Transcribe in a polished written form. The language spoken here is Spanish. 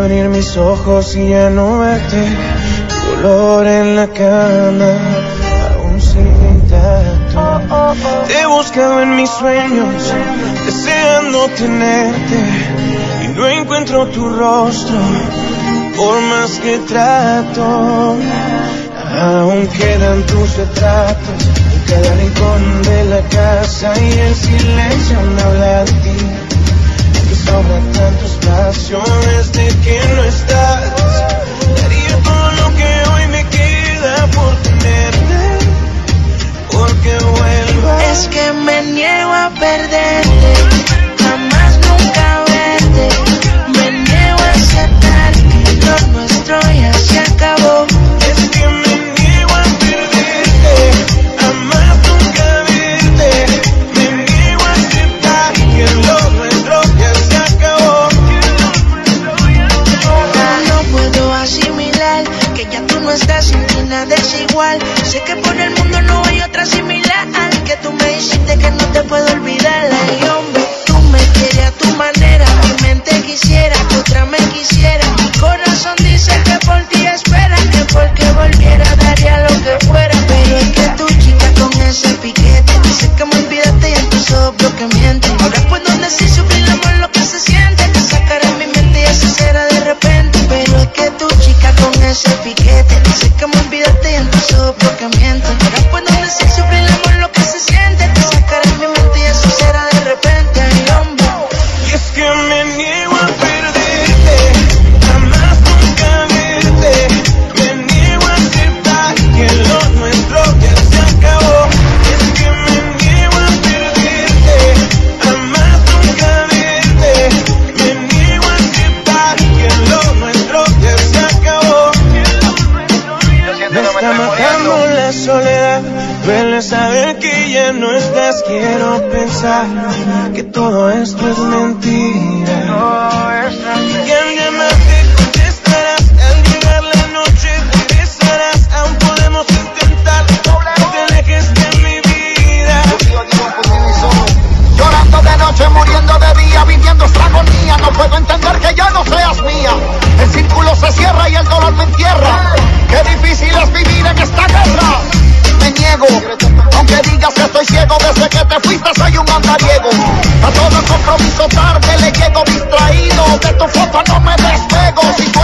abrir mis ojos y ya no verte. Tu olor en la cama aún sigue intacto. Te he buscado en mis sueños, deseando tenerte, y no encuentro tu rostro, por más que trato. Aún quedan tus retratos en cada rincón de la casa, y el silencio me habla de ti. Me sobra tanto espacio desde que no estás. Daría todo lo que hoy me queda por tenerte, porque vuelvas. Es que me niego a perderte, jamás nunca verte. Me niego a aceptar que lo nuestro ya se acabó. Es que me niego a perderte, jamás nunca verte. Me niego a aceptar que lo nuestro ya se acabó. No puedo asimilar que ya tú no estás, sin ti nada es igual. Sé que por el mundo no hay otra similar, que tú me dijiste que no te puedo olvidar. Ay, hombre, tú me quieres a tu manera, mi mente quisiera que otra me quisiera. Mi corazón dice que por ti espera, que porque volviera daría lo que fuera. Pero es que tu chica con ese piquete dice que me olvidaste y en tus ojos veo que miente. Ahora puedo decir sufrir el amor lo que se siente, que sacaré mi mente y así será de repente. Pero es que tu chica con ese piquete dice que me olvidaste y en tus ojos veo que miente. Ahora puedo decir sufrir el amor lo que se siente, te sacaré mi mente y así será de repente. Ay, hombre. Y es que me niego a perderte, jamás nunca verte. Me niego a aceptar que lo nuestro ya se acabó. Es que me niego a perderte, jamás nunca verte. Me niego a aceptar que lo nuestro ya se acabó. Me está matando la soledad, duele saber que ya no estás. Quiero pensar que todo esto es mentira. Y al llamarte contestarás, al llegar la noche regresarás. Aún podemos intentar, no te alejes de mi vida. Llorando de noche, muriendo de día, viviendo esta agonía. No puedo entender que ya no seas mía. El círculo se cierra y el dolor me entierra. Qué difícil es vivir en esta guerra. Me niego, aunque digas que estoy ciego. Desde que te fuiste soy un andariego. A todo compromiso tarde le llego distraído. De tu foto no me despego. Si